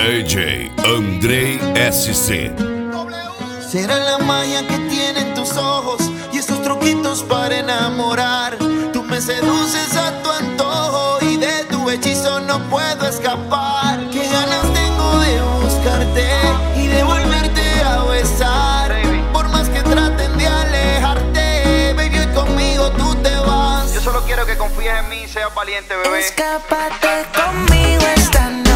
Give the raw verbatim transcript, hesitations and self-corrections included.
D J Andrei S C. Será la magia que tienen tus ojos y esos truquitos para enamorar. Tú me seduces a tu antojo y de tu hechizo no puedo escapar. Qué ganas tengo de buscarte y de volverte a besar. Por más que traten de alejarte, baby, hoy conmigo tú te vas. Yo solo quiero que confíes en mí y seas valiente, bebé. Escápate conmigo esta noche.